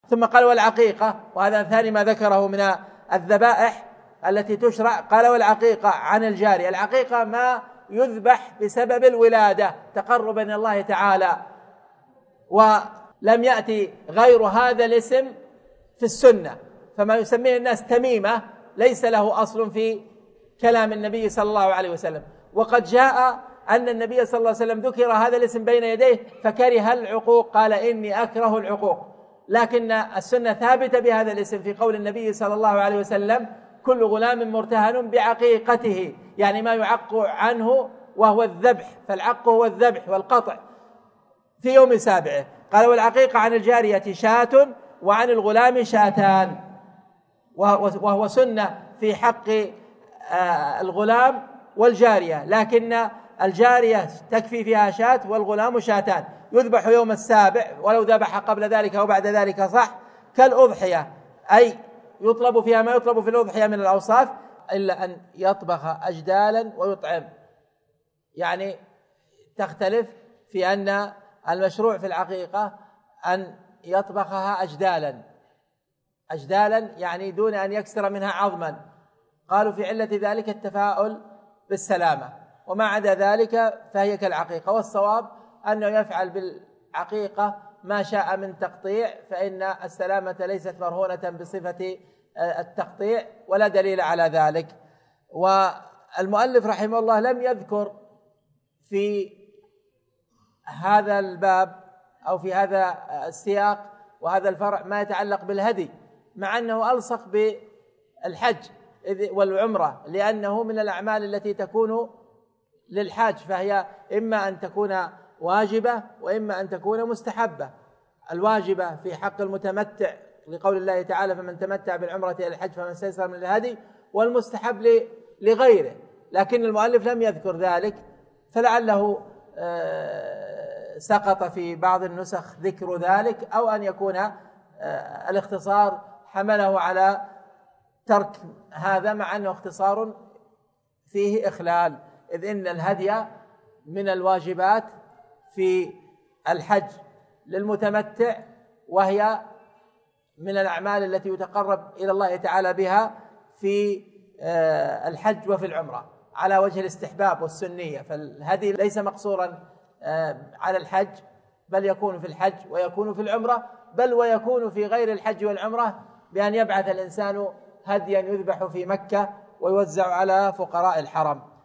ثم قال والعقيقة، وهذا ثاني ما ذكره من الذبائح التي تشرع، قال والعقيقة عن الجارية. العقيقة ما يذبح بسبب الولادة تقربا إلى الله تعالى، ولم يأتي غير هذا الاسم في السنة، فما يسميه الناس تميمة ليس له أصل في كلام النبي صلى الله عليه وسلم. وقد جاء أن النبي صلى الله عليه وسلم ذكر هذا الاسم بين يديه فكره العقوق، قال إني أكره العقوق، لكن السنة ثابتة بهذا الاسم في قول النبي صلى الله عليه وسلم كل غلام مرتهن بعقيقته، يعني ما يعق عنه وهو الذبح، فالعق هو الذبح والقطع في يوم سابعه. قال والعقيقة عن الجارية شاة وعن الغلام شاتان، وهو سنة في حق الغلام والجارية، لكن الجارية تكفي فيها شاة والغلام شاتان، يذبح يوم السابع، ولو ذبح قبل ذلك أو بعد ذلك صح، كالأضحية، أي يطلب فيها ما يطلب في الأضحية من الأوصاف، إلا أن يطبخ أجدالا ويطعم، يعني تختلف في أن المشروع في العقيقة أن يطبخها أجدالا يعني دون أن يكسر منها عظما، قالوا في علة ذلك التفاؤل بالسلامة، وما عدا ذلك فهي كالعقيقة. والصواب أنه يفعل بالعقيقة ما شاء من تقطيع، فإن السلامة ليست مرهونة بصفة التقطيع ولا دليل على ذلك. والمؤلف رحمه الله لم يذكر في هذا الباب أو في هذا السياق وهذا الفرع ما يتعلق بالهدي، مع أنه ألصق بالحج والعمرة، لأنه من الأعمال التي تكون للحاج، فهي إما أن تكون واجبة وإما أن تكون مستحبة. الواجبة في حق المتمتع لقول الله تعالى فمن تمتع بالعمرة إلى الحج فمن استيسر من الهدي، والمستحب لغيره، لكن المؤلف لم يذكر ذلك، فلعله سقط في بعض النسخ ذكر ذلك، أو أن يكون الاختصار حمله على ترك هذا، مع أنه اختصار فيه إخلال، إذ إن الهدي من الواجبات في الحج للمتمتع، وهي من الأعمال التي يتقرب إلى الله تعالى بها في الحج وفي العمرة على وجه الاستحباب والسنية. فالهدي ليس مقصورا على الحج، بل يكون في الحج ويكون في العمرة، بل ويكون في غير الحج والعمرة، بأن يبعث الإنسان هديا يذبح في مكة ويوزع على فقراء الحرم.